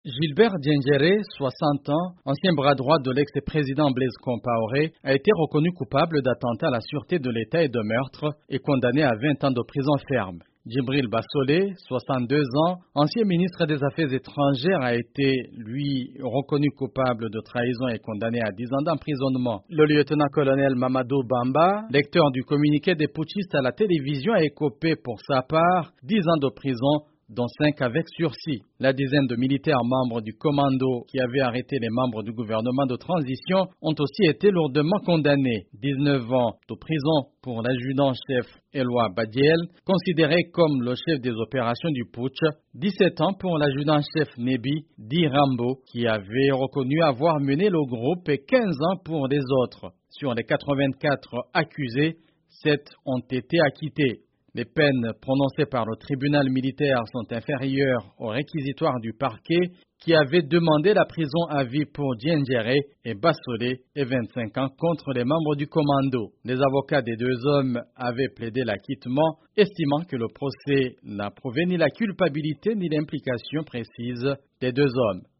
Gilbert Diendéré, 60 ans, ancien bras droit de l'ex-président Blaise Compaoré, a été reconnu coupable d'attentat à la sûreté de l'État et de meurtre et condamné à 20 ans de prison ferme. Djibril Bassolé, 62 ans, ancien ministre des Affaires étrangères, a été, lui, reconnu coupable de trahison et condamné à 10 ans d'emprisonnement. Le lieutenant-colonel Mamadou Bamba, lecteur du communiqué des putschistes à la télévision, a écopé pour sa part 10 ans de prison, dont 5 avec sursis. La dizaine de militaires membres du commando qui avaient arrêté les membres du gouvernement de transition ont aussi été lourdement condamnés. 19 ans de prison pour l'adjudant-chef Éloi Badiel, considéré comme le chef des opérations du putsch. 17 ans pour l'adjudant-chef Nebi Di Rambo, qui avait reconnu avoir mené le groupe, et 15 ans pour les autres. Sur les 84 accusés, 7 ont été acquittés. Les peines prononcées par le tribunal militaire sont inférieures au réquisitoire du parquet qui avait demandé la prison à vie pour Diendéré et Bassolé et 25 ans contre les membres du commando. Les avocats des deux hommes avaient plaidé l'acquittement, estimant que le procès n'a prouvé ni la culpabilité ni l'implication précise des deux hommes.